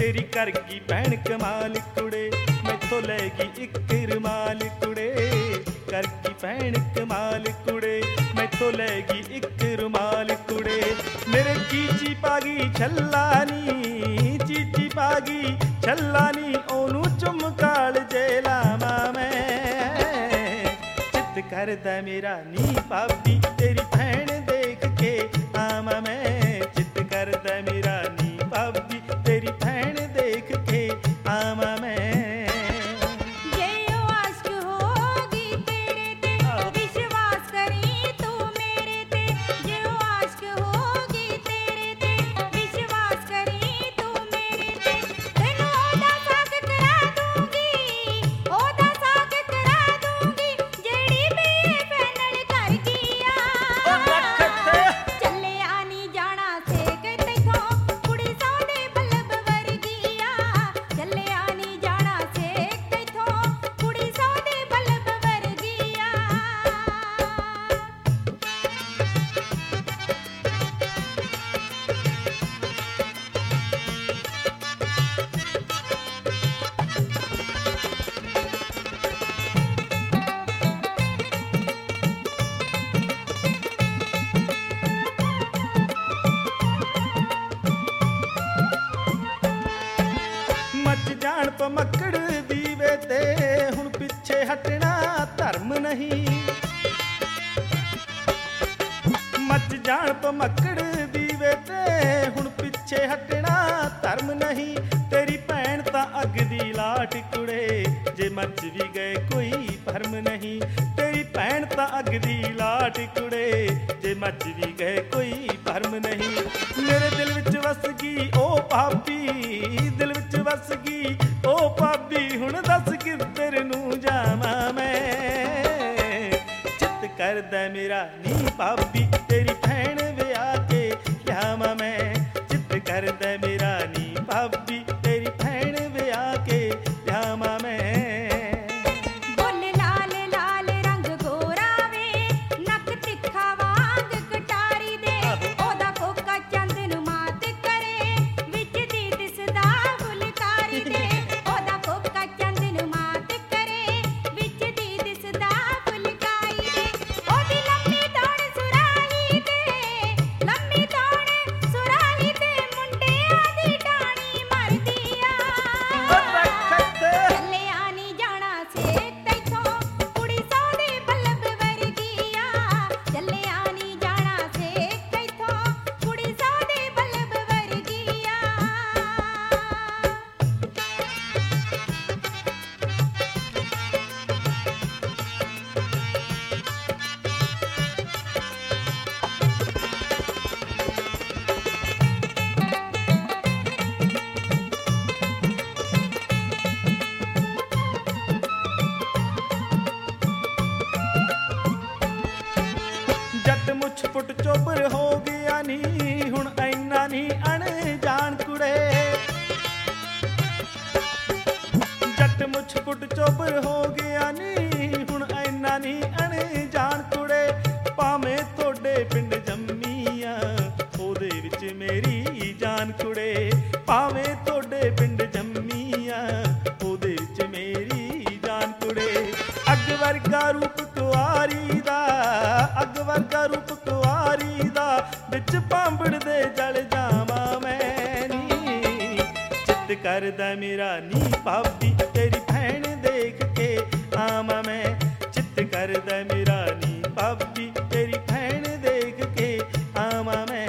तेरी करगी भैन कमाल कुड़े, मैथों लैगी इक रुमाल कुड़े। करगी भैन कमाल कुड़े, मैथों लैगी इक रुमाल कुड़े। मेरे चीची पागी छल्लानी, चीची पागी छल्लानी, ओनू चुमकाल जे लावा मैं। चित करदा मेरा नी भाभी, तेरी भैन देख के आवा मैं। चित करदा मेरा नी भाभी, तेरी भैन देख के आवा मैं। जे ओ आशिक होगी तेरे ते, विश्वास करी तू मेरे ते। जे ओ आशिक होगी तेरे ते, विश्वास करी तू मेरे ते। तैनू ओदा साक करा दूंगी, ओदा साक करा दूंगी, जेड़ी भी पैनल कर गईया। ਚੱਲਿਆ ਨੀ ਜਾਣਾ ਸੇਕ ਤੈਥੋਂ, ਕੁੜੀ ਸੌਂਦੇ ਬਲਬ ਵਰਗੀਆ। ਚੱਲਿਆ ਨੀ ਜਾਣਾ ਸੇਕ ਤੈਥੋਂ, ਕੁੜੀ ਸੌਂਦੇ ਬਲਬ ਵਰਗੀਆ। ਮੱਚ ਜਾਣ ਪਮੱਕੜ ਦੀਵੇ ਤੇ, ਹੁਣ ਪਿੱਛੇ ਹਟਣਾ ਧਰਮ ਨਹੀਂ। ਮੱਚ ਜਾਣ ਪਮੱਕੜ ਦੀਵੇ ਤੇ, ਹੁਣ ਪਿੱਛੇ ਹਟਣਾ ਧਰਮ ਨਹੀਂ। ਤੇਰੀ ਭੈਣ ਤਾਂ ਅੱਗ ਦੀ ਲਾਟ ਕੁੜੇ, ਜੇ ਮੱਚ ਵੀ ਗਏ ਕੋਈ ਭਰਮ ਨਹੀਂ। ਤੇਰੀ ਭੈਣ ਤਾਂ ਅੱਗ ਦੀ ਲਾਟ ਕੁੜੇ, ਜੇ ਮੱਚ ਵੀ ਗਏ ਕੋਈ ਭਰਮ ਨਹੀਂ। ਮੇਰੇ ਦਿਲ ਵਿੱਚ ਵਸ ਗਈ ਉਹ ਭਾਬੀ, ਦਿਲ ਵਿੱਚ ਵਸ ਗਈ ਉਹ ਭਾਬੀ, ਹੁਣ ਦੱਸ ਕਿੱਧਰ ਨੂੰ ਜਾਵਾਂ ਮੈਂ। ਚਿੱਤ ਕਰਦਾ ਮੇਰਾ ਨੀ ਭਾਬੀ, ਤੇਰੀ ਭੈਣ ਵਿਆਹ ਕੇ ਲਿਆਵਾਂ ਮੈਂ। ਚਿੱਤ ਕਰਦਾ ਮੇਰਾ ਨੀ ਭਾਬੀ, ਤੇਰੀ ਭੈਣ ਵਿਆਹ ਕੇ ਲਿਆਵਾਂ ਮੈਂ। ਬੁੱਲ ਲਾਲ ਲਾਲ ਰੰਗ ਗੋਰਾ ਵੇ, ਨੱਕ ਤਿੱਖਾ ਵਾਂਗ ਕਟਾਰੀ ਦੇ। ਉਹਦਾ ਕੋਕਾ ਚੰਦ ਨੂੰ ਮਾਤ ਕਰੇ, ਵਿੱਚ ਦੀ ਦਿਸਦਾ ਫੁਲਕਾਰੀ ਦੇ। ਉਹਦਾ ਕੋਕਾ ਚੰਦ ਨੂੰ ਮਾਤ ਕਰੇ, ਵਿੱਚ ਦੀ ਦਿਸਦਾ ਫੁਲਕਾਰੀ ਦੇ। ਉਹਦੀ ਲੰਮੀ ਦੌੜ ਸੁਰਾਹੀ ਤੇ, ਲੰਮੀ ਦੌੜ ਸੁਰਾਹੀ ਤੇ, ਮੁੰਡਿਆਂ ਦੀ ਟਾਣੀ ਮਰਦੀ ਆ। ਚੱਲਿਆ ਨੀ ਜਾਣਾ ਸੇਕ ਤੈਥੋਂ, ਕੁੜੀ ਸੌਂਦੇ ਬਲਬ ਵਰਗੀਆ। ਚੱਲਿਆ ਨੀ ਜਾਣਾ ਸੇਕ ਤੈਥੋਂ, ਕੁੜੀ ਸੌਂਦੇ ਬਲਬ ਵਰਗੀਆ। ਜੱਟ ਮੁੱਛ ਪੁੱਟ ਚੋਬਰ ਹੋ ਗਿਆ ਨੀ, ਹੁਣ ਐਨਾ ਨੀ ਅਣਜਾਣ ਕੁੜੇ। ਜੱਟ ਮੁੱਛ ਪੁੱਟ ਚੋਬਰ ਹੋ ਗਿਆ ਨੀ, ਹੁਣ ਐਨਾ ਨੀ ਅਣਜਾਣ ਕੁੜੇ। ਭਾਵੇਂ ਤੁਹਾਡੇ ਪਿੰਡ ਜੰਮੀਆਂ, ਉਹਦੇ ਵਿੱਚ ਮੇਰੀ ਜਾਨ ਕੁੜੇ। ਭਾਵੇਂ ਤੁਹਾਡੇ ਪਿੰਡ ਜੰਮੀਆਂ, ਉਹਦੇ ਵਿੱਚ ਮੇਰੀ ਜਾਨ ਕੁੜੇ। ਅੱਗ ਵਰਗਾ ਰੂਪ ਕੁਆਰੀ ਦਾ, ਅੱਗ ਵਰਗਾ ਰੂਪ ਕੁਆਰੀ ਦਾ, ਵਿੱਚ ਭਾਂਬੜ ਦੇ ਜਲ ਜਾਵਾਂ ਮੈਂ ਨੀ। ਚਿੱਤ ਕਰਦਾ ਮੇਰਾ ਨੀ ਭਾਬੀ, ਤੇਰੀ ਭੈਣ ਦੇਖ ਕੇ ਆਵਾਂ ਮੈਂ। ਚਿੱਤ ਕਰਦਾ ਮੇਰਾ ਨੀ ਭਾਬੀ, ਤੇਰੀ ਭੈਣ ਦੇਖ ਕੇ ਆਵਾਂ ਮੈਂ।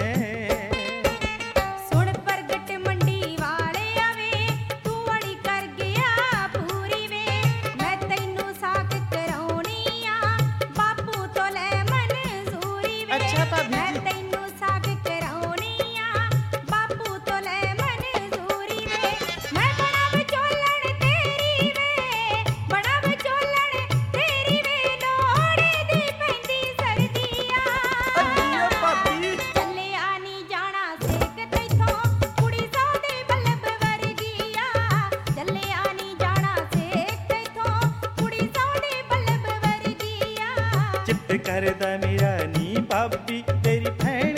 ਸੁਣ ਪ੍ਰਗਟ ਮੰਡੀ ਵਾਲਿਆ ਵੇ, ਤੂੰ ਅੜੀ ਕਰ ਗਿਆ ਪੂਰੀ ਵੇ। ਮੈਂ ਤੈਨੂੰ ਸਾਕ ਕਰਾਉਣੀ ਆ, ਬਾਪੂ ਤੋਂ ਲੈ ਮਨਜ਼ੂਰੀ ਵੇ। ਅੱਛਾ ਭਾਬੀ ਮੈਂ ਜੀ। ਤੈਨੂੰ ਸਾਕ ਕਰਾਉਣੀ ਆ, ਬਾਪੂ ਤੋਂ ਲੈ ਮਨਜ਼ੂਰੀ ਵੇ। ਮੈਂ ਬਣਾ ਵਿਚੋਲਣ ਤੇਰੀ ਵੇ, ਬਣਾ ਵਿਚੋਲਣ ਤੇਰੀ ਵੇ। ਲੋਹੜੀ ਦੀ ਪੈਂਦੀ ਸਰਦੀਆਂ। ਅੱਡੀਆਂ ਭਾਬੀ। ਚੱਲਿਆ ਨੀ ਜਾਣਾ ਸੇਕ ਤੈਥੋਂ, ਕੁੜੀ ਸੌਂਦੇ ਬਲਬ ਵਰਗੀਆ। ਚੱਲਿਆ ਨੀ ਜਾਣਾ ਸੇਕ ਤੈਥੋਂ, ਕੁੜੀ ਸੌਂਦੇ ਬਲਬ ਵਰਗੀਆ। ਚਿੱਤ ਕਰਦਾ ਮੇਰਾ ਨੀ ਭਾਬੀ, ਤੇਰੀ ਭੈਣ